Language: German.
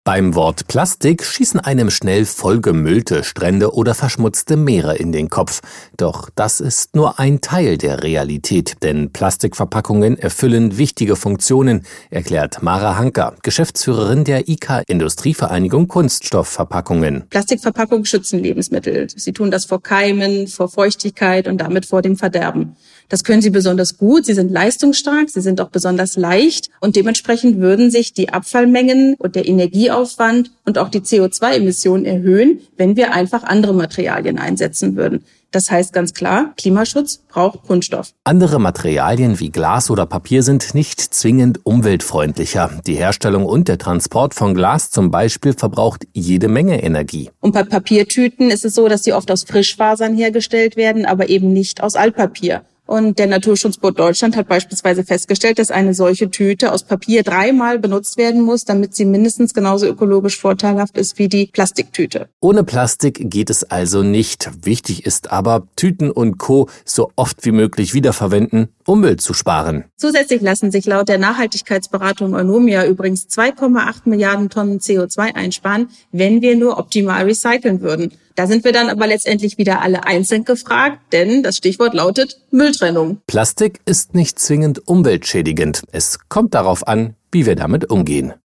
Beim Wort Plastik schießen einem schnell vollgemüllte Strände oder verschmutzte Meere in den Kopf. Doch das ist nur ein Teil der Realität, denn Plastikverpackungen erfüllen wichtige Funktionen, erklärt Mara Hanker, Geschäftsführerin der IK Industrievereinigung Kunststoffverpackungen. Plastikverpackungen schützen Lebensmittel. Sie tun das vor Keimen, vor Feuchtigkeit und damit vor dem Verderben. Das können sie besonders gut, sie sind leistungsstark, sie sind auch besonders leicht und dementsprechend würden sich die Abfallmengen und der Energieaufwand und auch die CO2-Emissionen erhöhen, wenn wir einfach andere Materialien einsetzen würden. Das heißt ganz klar, Klimaschutz braucht Kunststoff. Andere Materialien wie Glas oder Papier sind nicht zwingend umweltfreundlicher. Die Herstellung und der Transport von Glas zum Beispiel verbraucht jede Menge Energie. Und bei Papiertüten ist es so, dass sie oft aus Frischfasern hergestellt werden, aber eben nicht aus Altpapier. Und der Naturschutzbund Deutschland hat beispielsweise festgestellt, dass eine solche Tüte aus Papier 3-mal benutzt werden muss, damit sie mindestens genauso ökologisch vorteilhaft ist wie die Plastiktüte. Ohne Plastik geht es also nicht. Wichtig ist aber, Tüten und Co. so oft wie möglich wiederverwenden, um Müll zu sparen. Zusätzlich lassen sich laut der Nachhaltigkeitsberatung Eunomia übrigens 2,8 Milliarden Tonnen CO2 einsparen, wenn wir nur optimal recyceln würden. Da sind wir dann aber letztendlich wieder alle einzeln gefragt, denn das Stichwort lautet Mülltrennung. Plastik ist nicht zwingend umweltschädigend. Es kommt darauf an, wie wir damit umgehen.